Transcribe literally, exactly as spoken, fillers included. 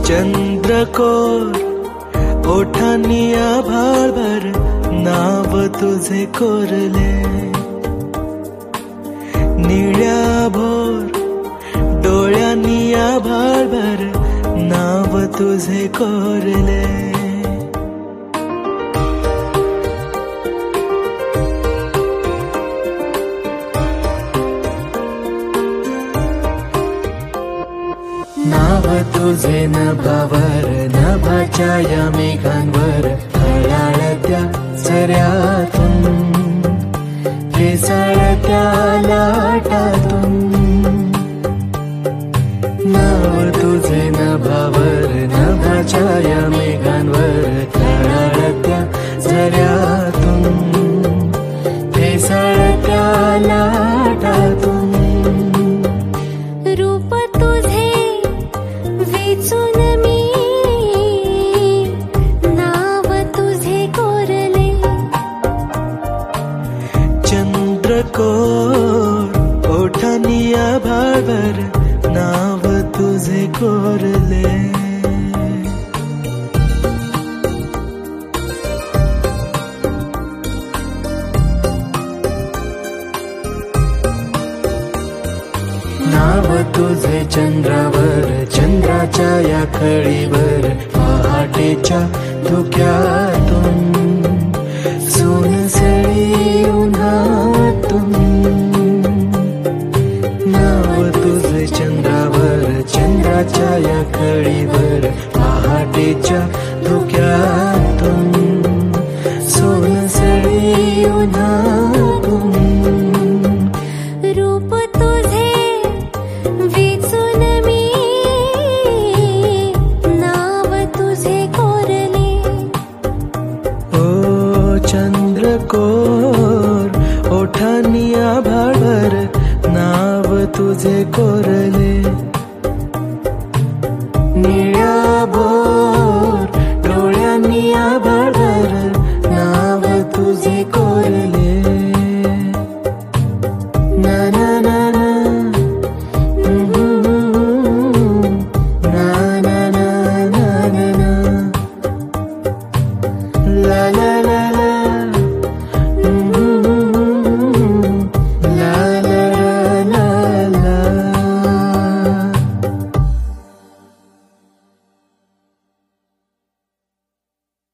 चंद्रकोर ओठांनी आभाळभर नाव तुझे कोरले, निळ्या भोर डोळ्यांनी आभाळभर नाव तुझे कोरले. नाव तुझे नभावर नभाच्या या मेघांवर हळहळत्या झऱ्यातून फेसाळत्या लाटातून. नाव तुझे नभावर नभाच्या या मेघांवर हळहळत्या झऱ्यातून फेसाळत्या लाटातून. चंद्रकोर ओठांनी आभाळभर नाव तुझे कोरले. नाव तुझे चंद्रावर चंद्राच्या या खळीवर पहाटेच्या धुक्यातून सोनसळी उन्हातून. नाव तुझे चंद्रावर चंद्राच्या या खळीवर पहाटेच्या धुक्यातून सोनसळी उन्हातून. रूप तुझे विचून मी नाव तुझे कोरले. ओ चंद्रकोर ओठांनी आभाळभर नाव तुझे कोरले, निळ्या भोर डोळ्यांनी आभाळभर नाव तुझे कोरले. ना ना ना ना ना ना ना ना ना ला ला